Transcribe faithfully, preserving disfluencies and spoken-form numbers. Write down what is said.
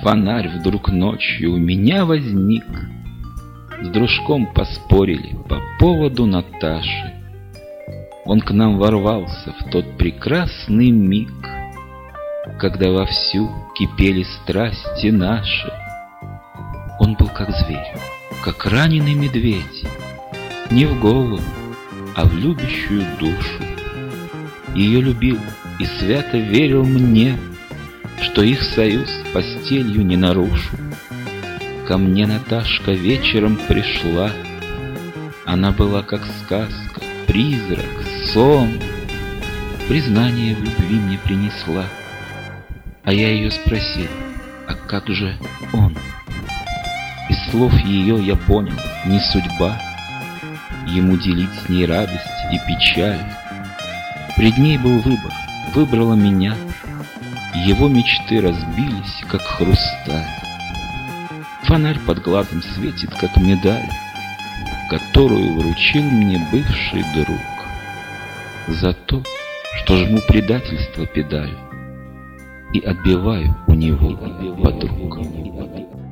фонарь вдруг ночью у меня возник. С дружком поспорили по поводу Наташи. Он к нам ворвался в тот прекрасный миг, когда вовсю кипели страсти наши. Он был как зверь, как раненый медведь, не в голову, а в любящую душу. Ее любил и свято верил мне, что их союз постелью не нарушу. Ко мне Наташка вечером пришла. Она была как сказка, призрак, сон. Признание в любви мне принесла. А я ее спросил: а как же он? Из слов ее я понял: не судьба ему делить с ней радость и печаль. Пред ней был выбор, выбрала меня. Его мечты разбились, как хрусталь. Фонарь под глазом светит, как медаль, которую вручил мне бывший друг за то, что жму предательство педаль и отбиваю у него подруг.